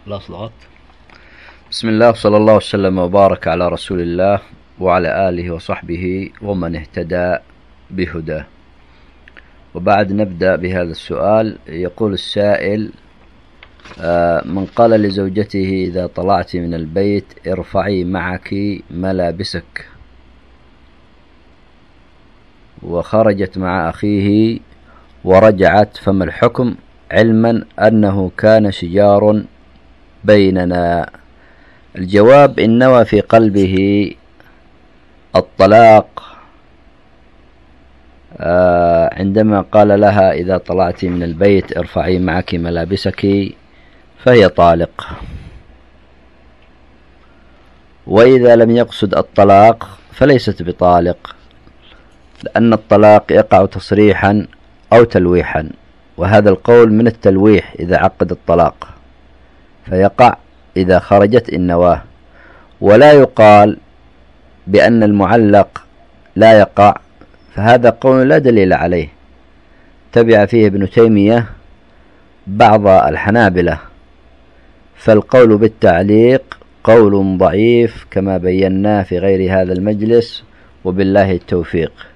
الأصلات. بسم الله وصلى الله وسلم وبارك على رسول الله وعلى آله وصحبه ومن اهتدى بهداه. وبعد نبدأ بهذا السؤال. يقول السائل: من قال لزوجته إذا طلعت من البيت ارفعي معك ملابسك، وخرجت مع أخيه ورجعت، فما الحكم، علما أنه كان شجار بيننا؟ الجواب: إن نوى في قلبه الطلاق عندما قال لها إذا طلعت من البيت ارفعي معك ملابسك فهي طالق. وإذا لم يقصد الطلاق فليست بطالق، لأن الطلاق يقع تصريحا أو تلويحا، وهذا القول من التلويح إذا عقد الطلاق، فيقع إذا خرجت النواة. ولا يقال بأن المعلق لا يقع، فهذا قول لا دليل عليه، تبع فيه ابن تيمية بعض الحنابلة، فالقول بالتعليق قول ضعيف كما بينا في غير هذا المجلس، وبالله التوفيق.